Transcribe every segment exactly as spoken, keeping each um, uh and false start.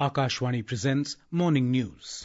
Akashvani presents Morning News.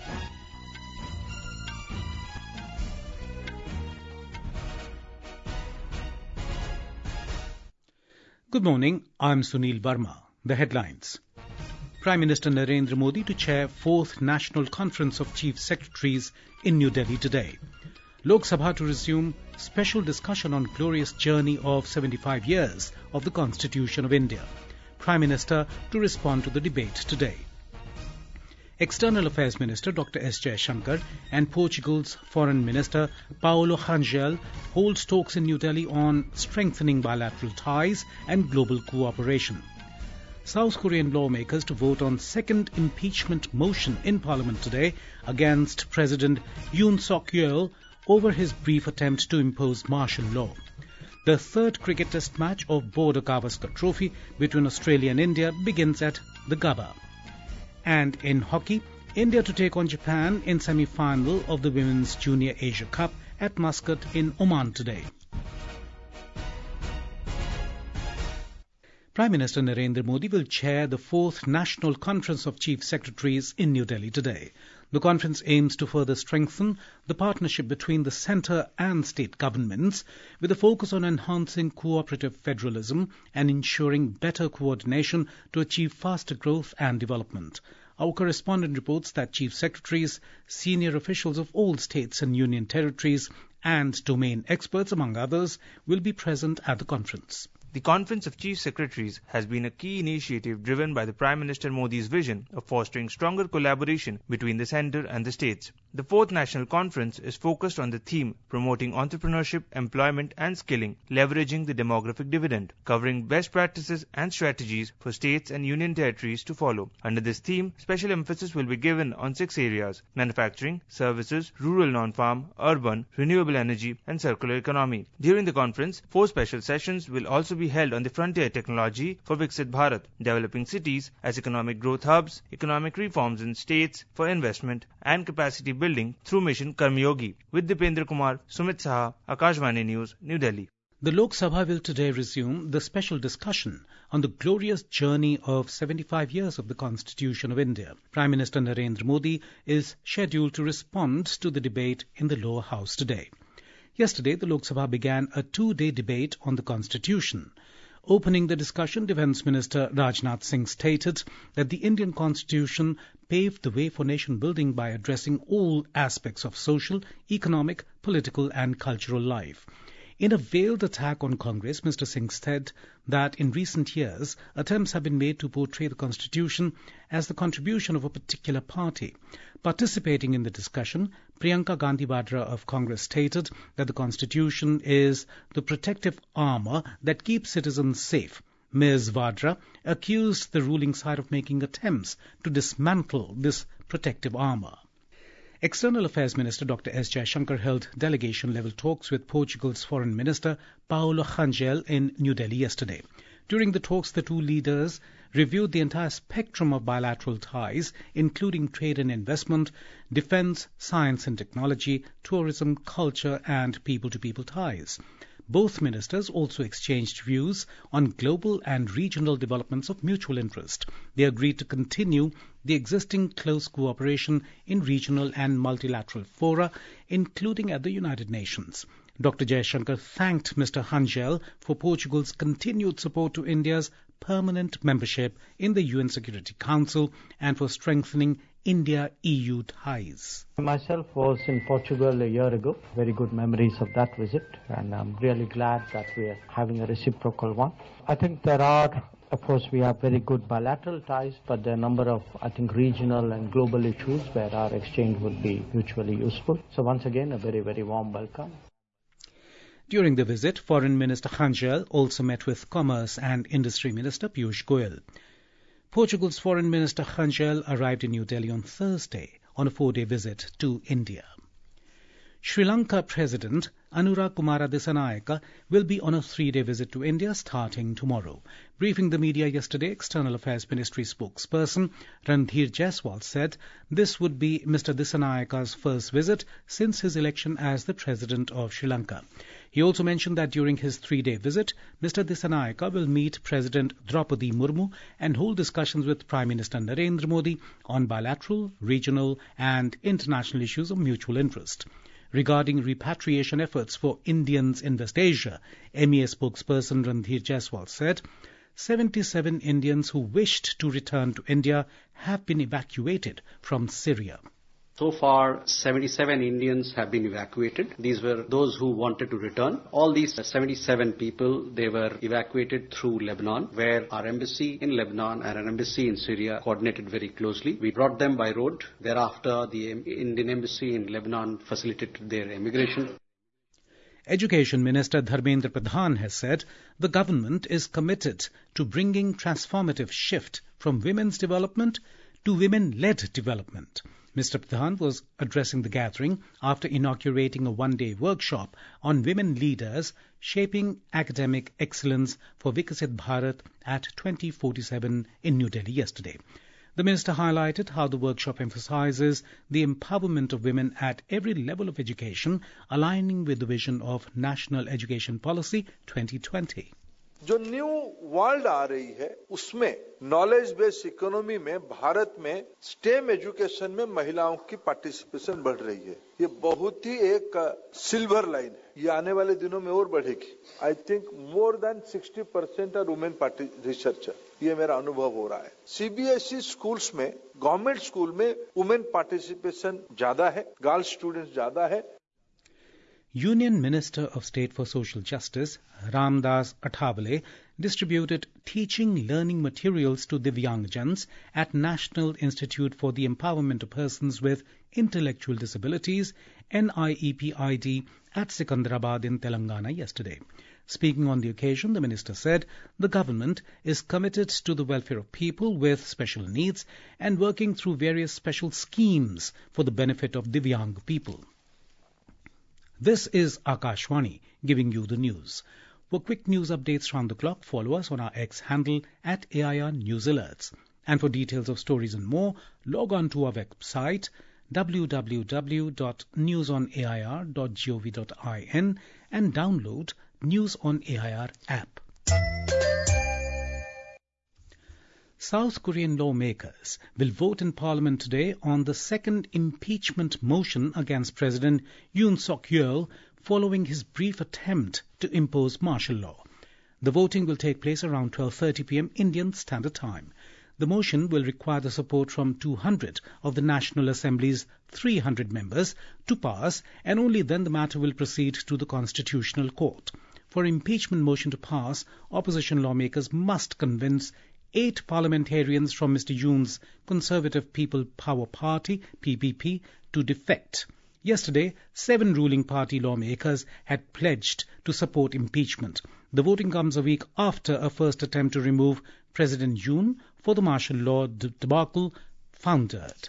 Good morning, I'm Sunil Verma. The headlines. Prime Minister Narendra Modi to chair fourth National Conference of Chief Secretaries in New Delhi today. Lok Sabha to resume special discussion on glorious journey of seventy-five years of the Constitution of India. Prime Minister to respond to the debate today. External Affairs Minister Doctor S. Jaishankar and Portugal's Foreign Minister Paulo Rangel holds talks in New Delhi on strengthening bilateral ties and global cooperation. South Korean lawmakers to vote on second impeachment motion in Parliament today against President Yoon Suk-yeol over his brief attempt to impose martial law. The third cricket test match of Border Gavaskar Trophy between Australia and India begins at the Gabba. And in hockey, India to take on Japan in semi-final of the Women's Junior Asia Cup at Muscat in Oman today. Prime Minister Narendra Modi will chair the fourth National Conference of Chief Secretaries in New Delhi today. The conference aims to further strengthen the partnership between the centre and state governments with a focus on enhancing cooperative federalism and ensuring better coordination to achieve faster growth and development. Our correspondent reports that chief secretaries, senior officials of all states and union territories and domain experts, among others, will be present at the conference. The Conference of Chief Secretaries has been a key initiative driven by the Prime Minister Modi's vision of fostering stronger collaboration between the centre and the states. The fourth National Conference is focused on the theme promoting entrepreneurship, employment and skilling, leveraging the demographic dividend, covering best practices and strategies for states and union territories to follow. Under this theme, special emphasis will be given on six areas: manufacturing, services, rural non-farm, urban, renewable energy and circular economy. During the conference, four special sessions will also be be held on the frontier technology for Viksit Bharat, developing cities as economic growth hubs, economic reforms in states for investment and capacity building through Mission Karmyogi. With Dipendra Kumar, Sumit Saha, Akashvani News, New Delhi. The Lok Sabha will today resume the special discussion on the glorious journey of seventy-five years of the Constitution of India. Prime Minister Narendra Modi is scheduled to respond to the debate in the lower house today. Yesterday, the Lok Sabha began a two-day debate on the Constitution. Opening the discussion, Defence Minister Rajnath Singh stated that the Indian Constitution paved the way for nation building by addressing all aspects of social, economic, political and cultural life. In a veiled attack on Congress, Mister Singh said that in recent years, attempts have been made to portray the Constitution as the contribution of a particular party. Participating in the discussion, Priyanka Gandhi Vadra of Congress stated that the Constitution is the protective armour that keeps citizens safe. Miz Vadra accused the ruling side of making attempts to dismantle this protective armour. External Affairs Minister Doctor S. Jaishankar held delegation-level talks with Portugal's Foreign Minister Paulo Rangel in New Delhi yesterday. During the talks, the two leaders reviewed the entire spectrum of bilateral ties, including trade and investment, defence, science and technology, tourism, culture and people-to-people ties. Both ministers also exchanged views on global and regional developments of mutual interest. They agreed to continue the existing close cooperation in regional and multilateral fora, including at the United Nations. Doctor Jaishankar thanked Mister Rangel for Portugal's continued support to India's permanent membership in the U N Security Council and for strengthening India-E U ties. I myself was in Portugal a year ago. Very good memories of that visit, and I'm really glad that we are having a reciprocal one. I think there are, of course, we have very good bilateral ties, but there are a number of, I think, regional and global issues where our exchange would be mutually useful. So once again, a very, very warm welcome. During the visit, Foreign Minister Rangel also met with Commerce and Industry Minister Piyush Goyal. Portugal's Foreign Minister Rangel arrived in New Delhi on Thursday on a four-day visit to India. Sri Lanka President Anurag Kumara Dissanayaka, will be on a three-day visit to India starting tomorrow. Briefing the media yesterday, External Affairs Ministry spokesperson Randhir Jaiswal said this would be Mister Dissanayaka's first visit since his election as the President of Sri Lanka. He also mentioned that during his three-day visit, Mister Dissanayaka will meet President Draupadi Murmu and hold discussions with Prime Minister Narendra Modi on bilateral, regional and international issues of mutual interest. Regarding repatriation efforts for Indians in West Asia, M E A spokesperson Randhir Jaiswal said seventy-seven Indians who wished to return to India have been evacuated from Syria. So far, seventy-seven Indians have been evacuated. These were those who wanted to return. All these seventy-seven people, they were evacuated through Lebanon, where our embassy in Lebanon and our embassy in Syria coordinated very closely. We brought them by road. Thereafter, the Indian embassy in Lebanon facilitated their immigration. Education Minister Dharmendra Pradhan has said the government is committed to bringing transformative shift from women's development to women-led development. Mister Pradhan was addressing the gathering after inaugurating a one-day workshop on women leaders shaping academic excellence for Viksit Bharat at twenty forty-seven in New Delhi yesterday. The minister highlighted how the workshop emphasizes the empowerment of women at every level of education, aligning with the vision of National Education Policy twenty twenty. जो new world आ रही है उसमें knowledge based economy में भारत में stem education में महिलाओं की पार्टिसिपेशन बढ़ रही है. ये बहुत ही एक सिल्वर लाइन है. ये आने वाले दिनों में और बढ़ेगी. I think more than sixty percent are women researcher. ये मेरा अनुभव हो रहा है. सीबीएसई स्कूल्स में, गवर्नमेंट स्कूल में वुमेन पार्टिसिपेशन ज्यादा है, गर्ल्स स्टूडेंट्स ज्यादा है. Union Minister of State for Social Justice, Ramdas Athavale, distributed teaching learning materials to Divyangjans at National Institute for the Empowerment of Persons with Intellectual Disabilities, N I E P I D, at Secunderabad in Telangana yesterday. Speaking on the occasion, the minister said the government is committed to the welfare of people with special needs and working through various special schemes for the benefit of Divyang people. This is Akashwani giving you the news. For quick news updates round the clock, follow us on our X handle at A I R News Alerts. And for details of stories and more, log on to our website w w w dot news on a i r dot gov dot in and download News on A I R app. South Korean lawmakers will vote in Parliament today on the second impeachment motion against President Yoon Suk-yeol following his brief attempt to impose martial law. The voting will take place around twelve thirty p m Indian Standard Time. The motion will require the support from two hundred of the National Assembly's three hundred members to pass, and only then the matter will proceed to the Constitutional Court. For impeachment motion to pass, opposition lawmakers must convince eight parliamentarians from Mister Yoon's Conservative People Power Party, P P P, to defect. Yesterday, seven ruling party lawmakers had pledged to support impeachment. The voting comes a week after a first attempt to remove President Yoon for the martial law debacle foundered.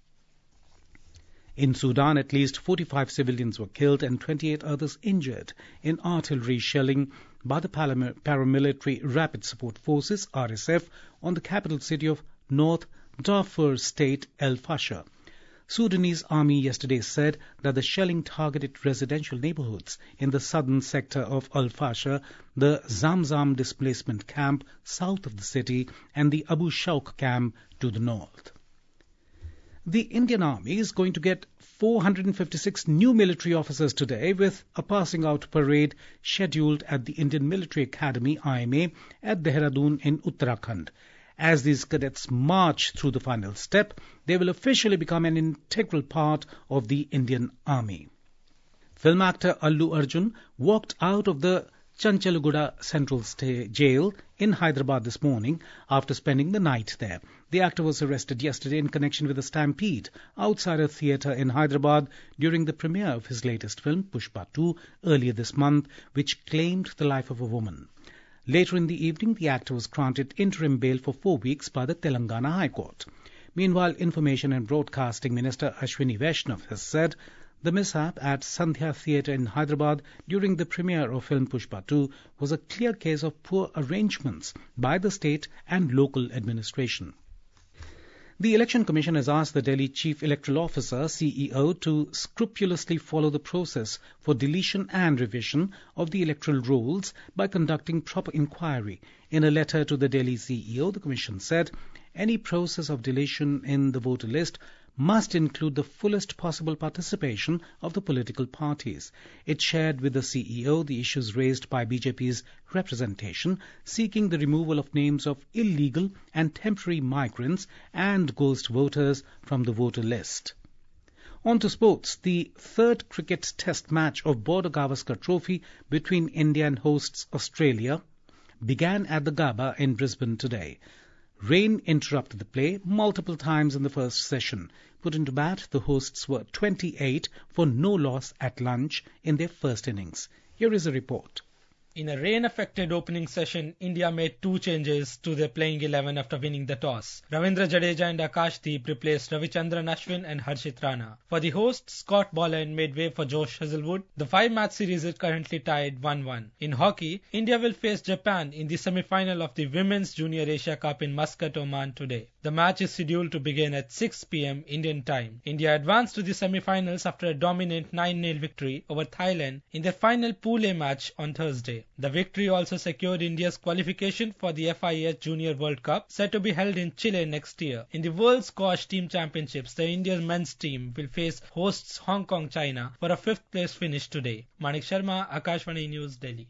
In Sudan, at least forty-five civilians were killed and twenty-eight others injured in artillery shelling by the paramilitary Rapid Support Forces, R S F, on the capital city of North Darfur State, El Fasher. Sudanese army yesterday said that the shelling targeted residential neighborhoods in the southern sector of Al Fasher, the Zamzam displacement camp south of the city, and the Abu Shauk camp to the north. The Indian Army is going to get four hundred fifty-six new military officers today, with a passing out parade scheduled at the Indian Military Academy, I M A, at Dehradun in Uttarakhand. As these cadets march through the final step, they will officially become an integral part of the Indian Army. Film actor Allu Arjun walked out of the Chanchalaguda Central Jail in Hyderabad this morning after spending the night there. The actor was arrested yesterday in connection with a stampede outside a theatre in Hyderabad during the premiere of his latest film, Pushpa two, earlier this month, which claimed the life of a woman. Later in the evening, the actor was granted interim bail for four weeks by the Telangana High Court. Meanwhile, Information and Broadcasting Minister Ashwini Vaishnav has said The mishap at Sandhya Theatre in Hyderabad during the premiere of film Pushpa two was a clear case of poor arrangements by the state and local administration. The Election Commission has asked the Delhi Chief Electoral Officer, C E O, to scrupulously follow the process for deletion and revision of the electoral rolls by conducting proper inquiry. In a letter to the Delhi C E O, the Commission said any process of deletion in the voter list must include the fullest possible participation of the political parties. It shared with the C E O the issues raised by B J P's representation, seeking the removal of names of illegal and temporary migrants and ghost voters from the voter list. On to sports. The third cricket test match of Border Gavaskar Trophy between India and hosts Australia began at the Gabba in Brisbane today. Rain interrupted the play multiple times in the first session. Put into bat, the hosts were twenty-eight for no loss at lunch in their first innings. Here is a report. In a rain-affected opening session, India made two changes to their playing eleven after winning the toss. Ravindra Jadeja and Akashdeep replaced Ravichandran Ashwin and Harshit Rana. For the hosts, Scott Boland made way for Josh Hazlewood. The five-match series is currently tied one one. In hockey, India will face Japan in the semi-final of the Women's Junior Asia Cup in Muscat, Oman today. The match is scheduled to begin at six p.m. Indian time. India advanced to the semi-finals after a dominant nine nil victory over Thailand in their final Pool A match on Thursday. The victory also secured India's qualification for the F I H Junior World Cup, set to be held in Chile next year. In the World Squash Team Championships, the India's men's team will face hosts Hong Kong, China for a fifth place finish today. Manik Sharma, Akashvani News, Delhi.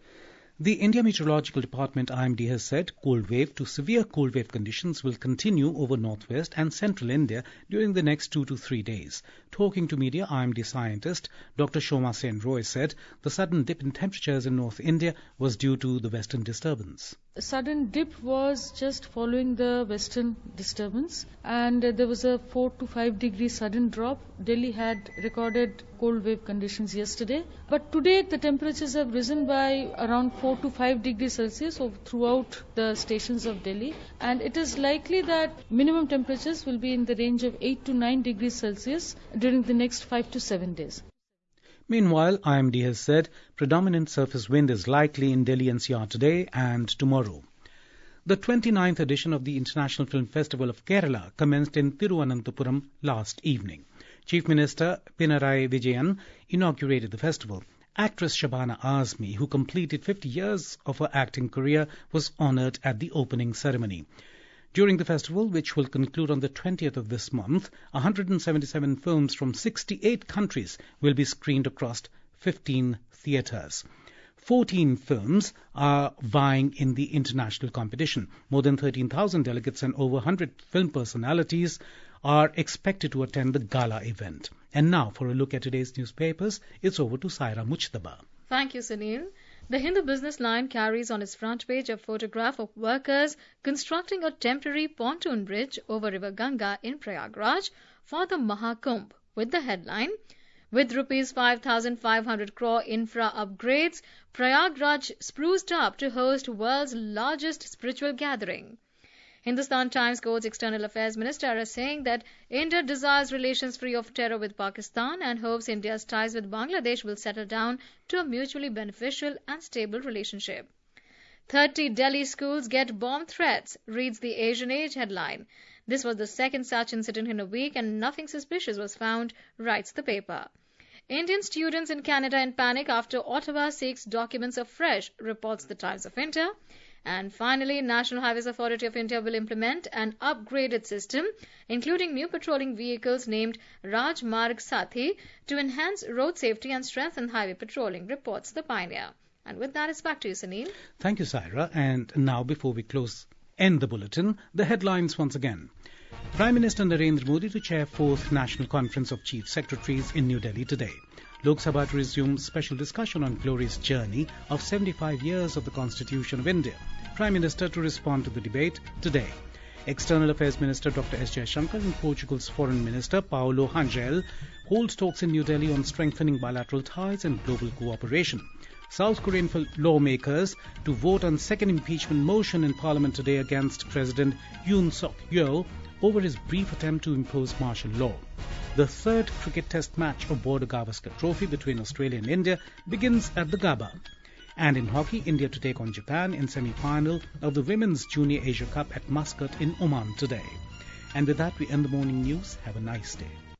The India Meteorological Department I M D has said cold wave to severe cold wave conditions will continue over northwest and central India during the next two to three days. Talking to media, I M D scientist Doctor Shoma Sen Roy said the sudden dip in temperatures in North India was due to the western disturbance. The sudden dip was just following the western disturbance, and uh, there was a four to five degree sudden drop. Delhi had recorded cold wave conditions yesterday, but today the temperatures have risen by around four to five degrees Celsius throughout the stations of Delhi, and it is likely that minimum temperatures will be in the range of eight to nine degrees Celsius during the next five to seven days. Meanwhile, I M D has said predominant surface wind is likely in Delhi N C R today and tomorrow. The twenty-ninth edition of the International Film Festival of Kerala commenced in Thiruvananthapuram last evening. Chief Minister Pinarayi Vijayan inaugurated the festival. Actress Shabana Azmi, who completed fifty years of her acting career, was honoured at the opening ceremony. During the festival, which will conclude on the twentieth of this month, one hundred seventy-seven films from sixty-eight countries will be screened across fifteen theatres. fourteen films are vying in the international competition. More than thirteen thousand delegates and over one hundred film personalities are expected to attend the gala event. And now, for a look at today's newspapers, it's over to Saira Mujtaba. Thank you, Sunil. The Hindu Business Line carries on its front page a photograph of workers constructing a temporary pontoon bridge over River Ganga in Prayagraj for the Mahakumbh, with the headline, with rupees five thousand five hundred crore infra upgrades, Prayagraj spruced up to host world's largest spiritual gathering. Hindustan Times quotes External Affairs Minister as saying that India desires relations free of terror with Pakistan and hopes India's ties with Bangladesh will settle down to a mutually beneficial and stable relationship. thirty Delhi schools get bomb threats, reads the Asian Age headline. This was the second such incident in a week and nothing suspicious was found, writes the paper. Indian students in Canada in panic after Ottawa seeks documents afresh, reports the Times of India. And finally, National Highways Authority of India will implement an upgraded system, including new patrolling vehicles named Raj Marg Sathi, to enhance road safety and strengthen highway patrolling, reports the Pioneer. And with that, it's back to you, Sunil. Thank you, Saira. And now, before we close, end the bulletin, the headlines once again. Prime Minister Narendra Modi to chair fourth National Conference of Chief Secretaries in New Delhi today. Lok Sabha to resume special discussion on glorious journey of seventy-five years of the Constitution of India. Prime Minister to respond to the debate today. External Affairs Minister Doctor S. Jaishankar and Portugal's Foreign Minister Paulo Rangel hold talks in New Delhi on strengthening bilateral ties and global cooperation. South Korean lawmakers to vote on second impeachment motion in Parliament today against President Yoon Suk Yeol over his brief attempt to impose martial law. The third cricket test match of Border Gavaskar Trophy between Australia and India begins at the Gabba. And in hockey, India to take on Japan in semi-final of the Women's Junior Asia Cup at Muscat in Oman today. And with that, we end the morning news. Have a nice day.